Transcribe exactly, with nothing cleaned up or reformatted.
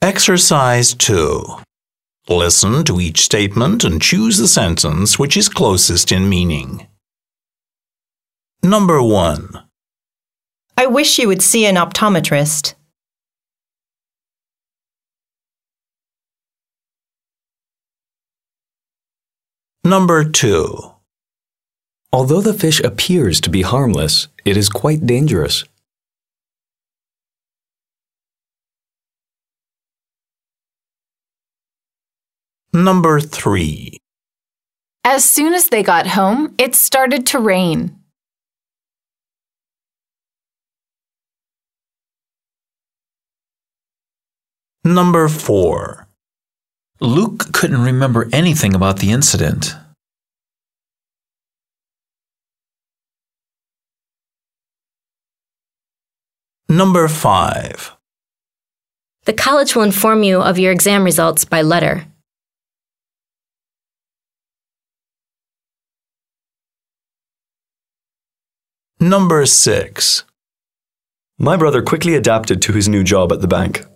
Exercise two. Listen to each statement and choose the sentence which is closest in meaning. Number one. I wish you would see an optometrist. Number two. Although the fish appears to be harmless, it is quite dangerous. Number three. As soon as they got home, it started to rain. Number four. Luke couldn't remember anything about the incident. Number five. The college will inform you of your exam results by letter. Number six. My brother quickly adapted to his new job at the bank.